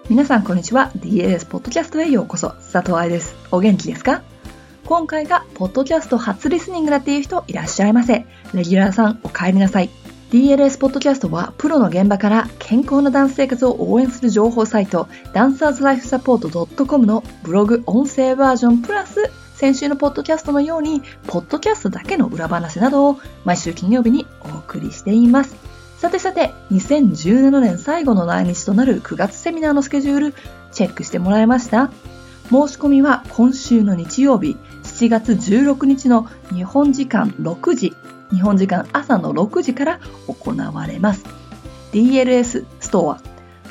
皆さんこんにちは。 DLS ポッドキャストへようこそ。佐藤愛です。お元気ですか？今回がポッドキャスト初リスニングだっていう人いらっしゃいませ。レギュラーさんお帰りなさい。 DLS ポッドキャストはプロの現場から健康なダンス生活を応援する情報サイトダンサーズライフサポート .com のブログ音声バージョンプラス先週のポッドキャストのようにポッドキャストだけの裏話などを毎週金曜日にお送りしています。さて2017年最後の来日となる9月セミナーのスケジュールチェックしてもらえました？申し込みは今週の日曜日7月16日の日本時間6時、日本時間朝の6時から行われます。 DLS ストア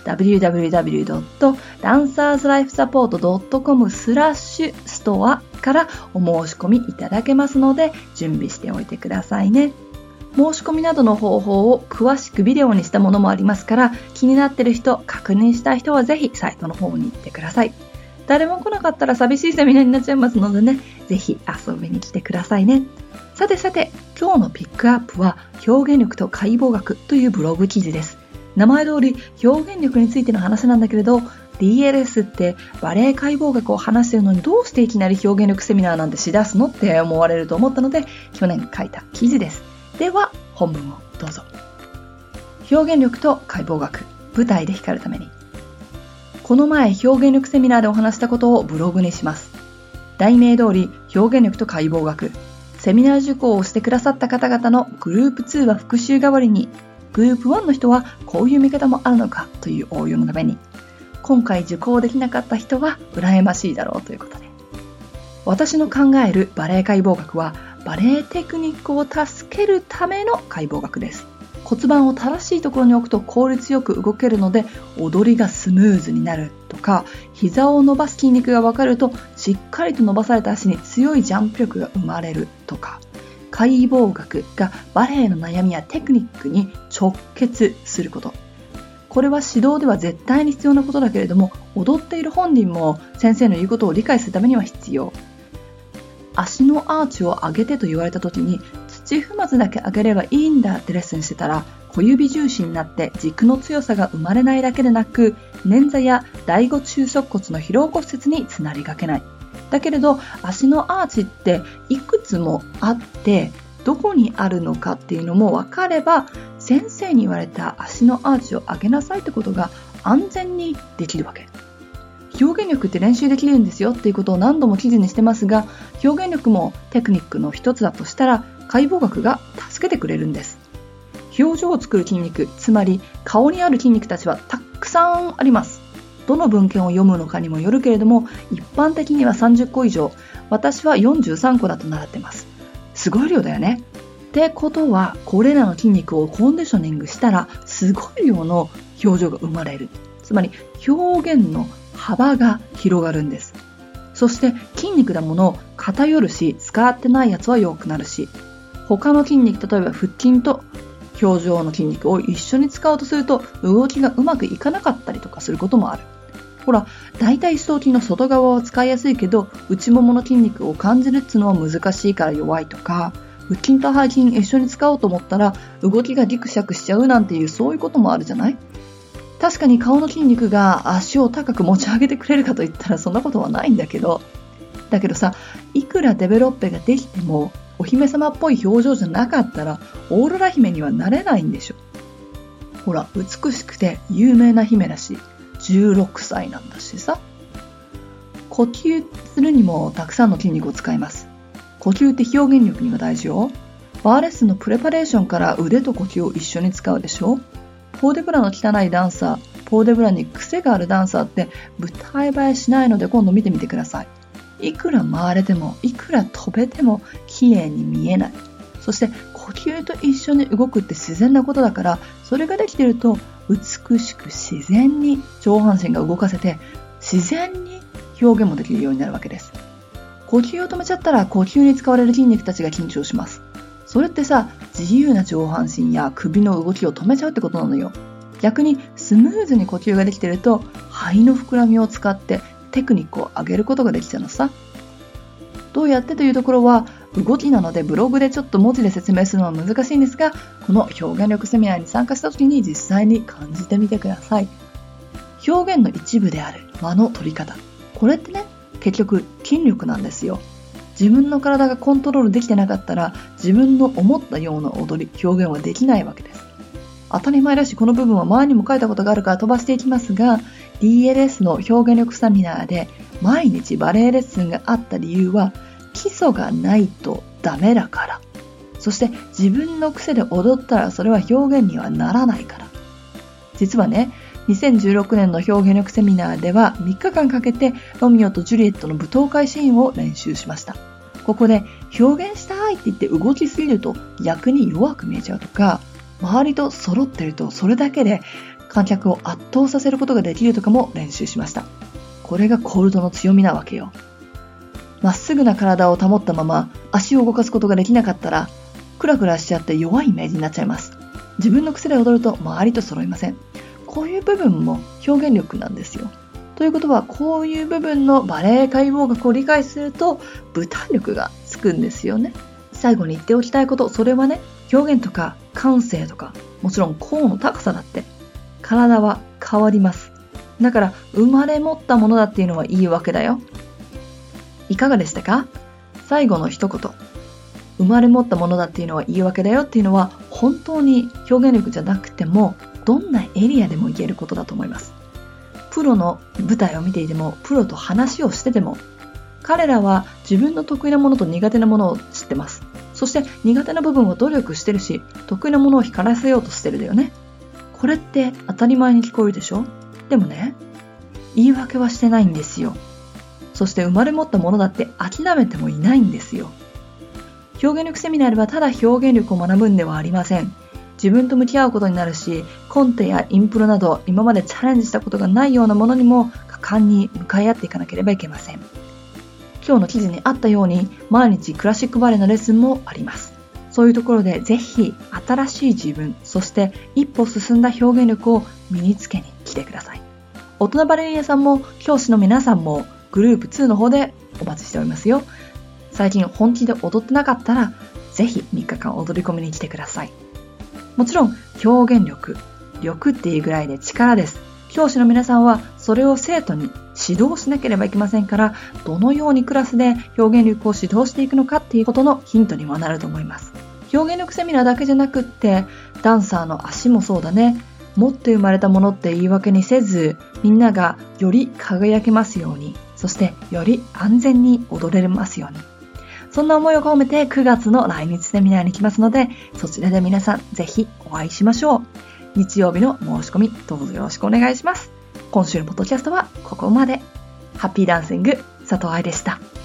www.dancerslifesupport.com ストアからお申し込みいただけますので準備しておいてくださいね。申し込みなどの方法を詳しくビデオにしたものもありますから気になっている人、確認したい人はぜひサイトの方に行ってください。誰も来なかったら寂しいセミナーになっちゃいますのでね、ぜひ遊びに来てくださいね。さて今日のピックアップは表現力と解剖学というブログ記事です。名前通り表現力についての話なんだけれど、 DLS ってバレエ解剖学を話しているのにどうしていきなり表現力セミナーなんてしだすのって思われると思ったので去年書いた記事です。では本文をどうぞ。表現力と解剖学、舞台で光るために。この前表現力セミナーでお話したことをブログにします。題名通り表現力と解剖学、セミナー受講をしてくださった方々のグループ2は復習代わりに、グループ1の人はこういう見方もあるのかという応用のために、今回受講できなかった人は羨ましいだろうということで、私の考えるバレエ解剖学はバレエテクニックを助けるための解剖学です。骨盤を正しいところに置くと効率よく動けるので踊りがスムーズになるとか、膝を伸ばす筋肉が分かるとしっかりと伸ばされた足に強いジャンプ力が生まれるとか、解剖学がバレエの悩みやテクニックに直結すること。これは指導では絶対に必要なことだけれども、踊っている本人も先生の言うことを理解するためには必要。足のアーチを上げてと言われた時に土踏まずだけ上げればいいんだってレッスンしてたら小指重心になって軸の強さが生まれないだけでなく捻挫や第五中足骨の疲労骨折につなりがけない。だけれど足のアーチっていくつもあってどこにあるのかっていうのも分かれば先生に言われた足のアーチを上げなさいってことが安全にできるわけ。表現力って練習できるんですよっていうことを何度も記事にしてますが、表現力もテクニックの一つだとしたら解剖学が助けてくれるんです。表情を作る筋肉、つまり顔にある筋肉たちはたくさんあります。どの文献を読むのかにもよるけれども一般的には30個以上、私は43個だと習ってます。すごい量だよね。ってことはこれらの筋肉をコンディショニングしたらすごい量の表情が生まれる。つまり表現の幅が広がるんです。そして筋肉だもの偏るし使ってないやつは弱くなるし、他の筋肉、例えば腹筋と表情の筋肉を一緒に使おうとすると動きがうまくいかなかったりとかすることもある。ほら、だいたい四頭筋の外側は使いやすいけど内ももの筋肉を感じるっていうのは難しいから弱いとか、腹筋と背筋一緒に使おうと思ったら動きがギクシャクしちゃうなんていうそういうこともあるじゃない？確かに顔の筋肉が足を高く持ち上げてくれるかといったらそんなことはないんだけどさ、いくらデベロッペができてもお姫様っぽい表情じゃなかったらオーロラ姫にはなれないんでしょ。ほら、美しくて有名な姫だし16歳なんだしさ。呼吸するにもたくさんの筋肉を使います。呼吸って表現力には大事よ。バーレッスンのプレパレーションから腕と呼吸を一緒に使うでしょ。ポーデブラの汚いダンサー、ポーデブラに癖があるダンサーって舞台映えしないので今度見てみてください。いくら回れてもいくら飛べても綺麗に見えない。そして呼吸と一緒に動くって自然なことだから、それができていると美しく自然に上半身が動かせて自然に表現もできるようになるわけです。呼吸を止めちゃったら呼吸に使われる筋肉たちが緊張します。それってさ、自由な上半身や首の動きを止めちゃうってことなのよ。逆にスムーズに呼吸ができていると肺の膨らみを使ってテクニックを上げることができちゃうのさ。どうやってというところは動きなのでブログでちょっと文字で説明するのは難しいんですが、この表現力セミナーに参加した時に実際に感じてみてください。 表現の一部である間の取り方。これってね、結局筋力なんですよ。自分の体がコントロールできてなかったら、自分の思ったような踊り、表現はできないわけです。当たり前だし、この部分は前にも書いたことがあるから飛ばしていきますが、DLS の表現力セミナーで毎日バレエレッスンがあった理由は、基礎がないとダメだから。そして自分の癖で踊ったらそれは表現にはならないから。実はね、2016年の表現力セミナーでは3日間かけてロミオとジュリエットの舞踏会シーンを練習しました。ここで表現したいって言って動きすぎると逆に弱く見えちゃうとか、周りと揃ってるとそれだけで観客を圧倒させることができるとかも練習しました。これがコールドの強みなわけよ。まっすぐな体を保ったまま足を動かすことができなかったらクラクラしちゃって弱いイメージになっちゃいます。自分の癖で踊ると周りと揃いません。こういう部分も表現力なんですよ。ということは、こういう部分のバレエ解剖学を理解すると舞台力がつくんですよね。最後に言っておきたいこと、それはね、表現とか感性とか、もちろん甲の高さだって体は変わります。だから生まれ持ったものだっていうのはいいわけだよ。いかがでしたか？最後の一言、生まれ持ったものだっていうのはいいわけだよっていうのは、本当に表現力じゃなくてもどんなエリアでも言えることだと思います。プロの舞台を見ていても、プロと話をしてても、彼らは自分の得意なものと苦手なものを知ってます。そして苦手な部分を努力してるし、得意なものを光らせようとしてるだよね。これって当たり前に聞こえるでしょ？でもね、言い訳はしてないんですよ。そして生まれ持ったものだって諦めてもいないんですよ。表現力セミナーではただ表現力を学ぶんではありません。自分と向き合うことになるし、コンテやインプロなど今までチャレンジしたことがないようなものにも果敢に向かい合っていかなければいけません。今日の記事にあったように、毎日クラシックバレエのレッスンもあります。そういうところでぜひ新しい自分、そして一歩進んだ表現力を身につけに来てください。大人バレリーナさんも教師の皆さんもグループ2の方でお待ちしておりますよ。最近本気で踊ってなかったら、ぜひ3日間踊り込みに来てください。もちろん表現力っていうぐらいで力です。教師の皆さんはそれを生徒に指導しなければいけませんから、どのようにクラスで表現力を指導していくのかっていうことのヒントにもなると思います。表現力セミナーだけじゃなくって、ダンサーの足もそうだね。持って生まれたものって言い訳にせず、みんながより輝けますように、そしてより安全に踊れますように。そんな思いを込めて9月の来日セミナーに来ますので、そちらで皆さんぜひお会いしましょう。日曜日の申し込みどうぞよろしくお願いします。今週のポッドキャストはここまで。ハッピーダンシング佐藤愛でした。